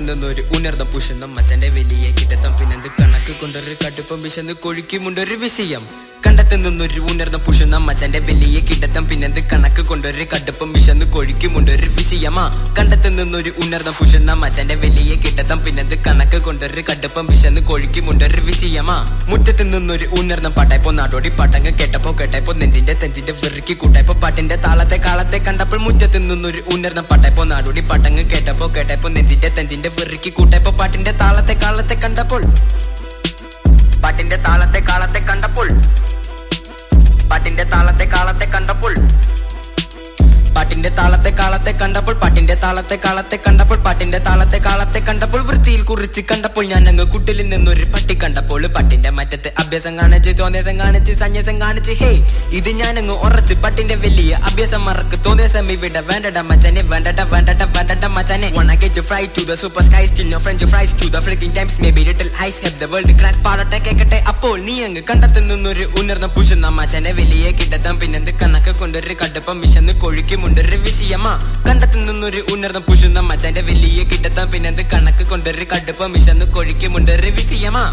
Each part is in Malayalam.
നിന്നൊരു ഉണർന്ന പുഷുന്ന മച്ചന്റെ വലിയ കിടത്തം പിന്നെന്ത് കണക്ക് കൊണ്ടൊരു കടുപ്പം വിശന്ന് കൊഴുക്കിമുണ്ടൊരു വിഷയം കണ്ടത്ത് നിന്നൊരു ഉണർന്ന പുഷുന്ന മച്ചന്റെ വലിയ കിടത്തം പിന്നെന്ത് കണക്ക് കൊണ്ടൊരു കടുപ്പം വിശന്ന് കൊഴുക്കിമുണ്ടൊരു വിഷയമാ കണ്ടത്ത് നിന്നൊരു ഉണർന്ന പുഷുന്ന മച്ചന്റെ വലിയ കിടത്തം പിന്നെന്ത് കണക്ക് കൊണ്ടൊരു കടുപ്പം വിശന്ന് കൊഴുക്കിമുണ്ടൊരു വിഷയമാ മുറ്റത്ത് നിന്നൊരു ഉണർന്ന പാട്ടായപ്പോ നാടോടി പാട്ടങ്ങ് കേട്ടപ്പോ നെഞ്ചിന്റെ വെറുക്കി കൂട്ടായപ്പോ പാട്ടിന്റെ താളത്തെ കാളത്തെ കണ്ടപ്പോൾ മുറ്റത്ത് നിന്നൊരു ഉണർന്ന പാട്ടായപ്പോ നാടോടി പാട്ടങ്ങ് കേട്ടപ്പോ നെഞ്ചിന്റെ വെറുക്കി കൂട്ടായപ്പോ പാട്ടിന്റെ താളത്തെ കാളത്തെ കണ്ടപ്പോൾ പാട്ടിന്റെ താളത്തെ കാളത്തെ കണ്ടപ്പോൾ പാട്ടിന്റെ താളത്തെ കാളത്തെ കണ്ടപ്പോൾ പാട്ടിന്റെ താളത്തെ കാളത്തെ കണ്ടപ്പോൾ പാട്ടിന്റെ താളത്തെ കാളത്തെ കണ്ടപ്പോൾ പാട്ടിന്റെ താളത്തെ കാളത്തെ കണ്ടപ്പോൾ വൃത്തിയിൽ കുറിച്ച് കണ്ടപ്പോൾ ഞാൻ അങ്ങ് കുട്ടിലിൽ നിന്നൊരു പട്ടി കണ്ടപ്പോൾ പട്ടിന്റെ മറ്റത്ത് അഭ്യാസം കാണിച്ച് തോന്നേസം കാണിച്ച് സന്യാസം കാണിച്ച് ഹേ ഇത് ഞാൻ അങ്ങ് ഉറച്ച് പട്ടിന്റെ വലിയ അഭ്യാസം മറക്ക് തോന്നേസം ഇവിടെ വേണ്ടട മച്ചാനെ വേണ്ടട മച്ചാനെ wanna get you fried to the super skies till no french fries to the freaking times maybe little ice help the world crack പാടട്ടെ കേക്കട്ടെ അപ്പോൾ നീ അങ്ങ് കണ്ടത്ത് നിന്നൊരു ഉണർന്ന പുഷുന്ന മച്ചാനെ വലിയ കിടത്തം പിന്നെന്ത് കണക്ക് കൊണ്ടൊരു കടുപ്പം വിശന്ന് കൊഴുക്കിമുണ്ടൊരു വിഷയമാ കണ്ടത്ത് നിന്നൊരു ഉണർന്ന പുഷുന്ന മച്ചാന്റെ വലിയ കിടത്തം പിന്നെന്ത് കണക്ക് കൊണ്ടൊരു കടുപ്പം വിശന്ന് കൊഴുക്കിമുണ്ടൊരു വിഷയമാ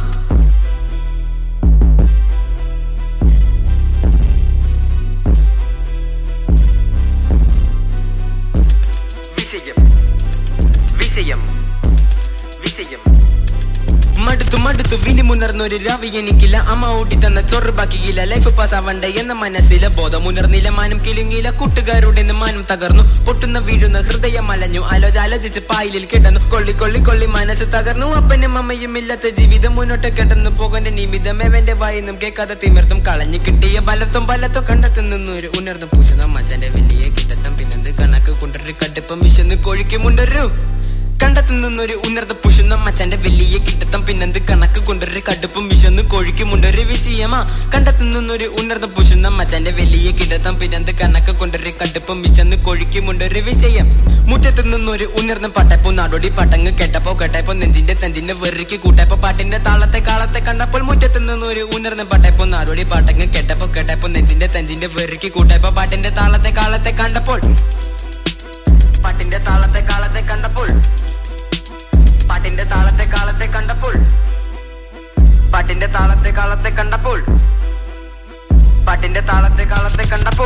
മടുത്തു വിളിമുണർന്നൊരു രാവി എനിക്കില്ല അമ്മ ഓടി തന്ന ചൊറ് ബാക്കിയില്ല ലൈഫ് പാസ്സാവണ്ട എന്ന മനസ്സിലെ ബോധമുണർന്നില്ല മാനം കിലുങ്ങിയില്ല കൂട്ടുകാരുടെ മാനം തകർന്നു പൊട്ടുന്ന വീഴുന്ന ഹൃദയം അലഞ്ഞു ആലോചിച്ച് പായലിൽ കിടന്നു കൊള്ളി മനസ്സ് തകർന്നു അപ്പനും അമ്മയും ഇല്ലാത്ത ജീവിതം മുന്നോട്ട് കിടന്നു പോകേണ്ട നിമിതം എവന്റെ വായിന്നും കേൾക്കാതെ തിമിർത്തും കളഞ്ഞു കിട്ടിയ പലത്തും കണ്ടെത്തു നിന്നൊരു ഉണർന്നു പൂശുന്ന മച്ചന്റെ വലിയ കിടത്തം പിന്നെന്ത് കണക്ക് കൊണ്ടൊരു കടുപ്പം വിശന്ന് കൊഴുക്കിമുണ്ടൊരു കണ്ടത്ത് നിന്നൊരു ഉണർന്ന പുഷുന്ന മച്ചന്റെ വലിയ കിടത്തം പിന്നെന്ത് കണക്ക് കൊണ്ടൊരു കടുപ്പം വിശന്ന് കൊഴുക്കിമുണ്ടൊരു വിഷയമാ കണ്ടത്ത് നിന്നൊരു ഉണർന്ന പുഷുന്ന മച്ചന്റെ വലിയ കിടത്തം പിന്നെന്ത് കണക്ക് കൊണ്ടൊരു കടുപ്പം വിശന്ന് കൊഴുക്കിമുണ്ടൊരു വിഷയം മുറ്റത്ത് നിന്നൊരു ഉണർന്ന പാട്ടപ്പോ നാടോടി പാട്ടങ്ങ് കേട്ടപ്പോ നെഞ്ചിന്റെ വെറുക്കി കൂട്ടപ്പോ പാട്ടിന്റെ താളത്തെ കാളത്തെ കണ്ടപ്പോൾ മുറ്റത്ത് നിന്നൊരു ഉണർന്ന പാട്ടപ്പോ നാടോടി പാട്ടങ്ങ് കേട്ടപ്പോ നെഞ്ചിന്റെ വെറുക്കി കൂട്ടപ്പോ പാട്ടിന്റെ താളത്തെ കാളത്തെ കണ്ടപ്പോൾ പാട്ടിന്റെ താളത്തെ കാളത്തെ കണ്ടപ്പോൾ പാട്ടിന്റെ താളത്തെ കാളത്തെ കണ്ടപ്പോൾ പാട്ടിന്റെ താളത്തെ കാളത്തെ കണ്ടപ്പോൾ പാട്ടിന്റെ താളത്തെ കാളത്തെ കണ്ടപ്പോൾ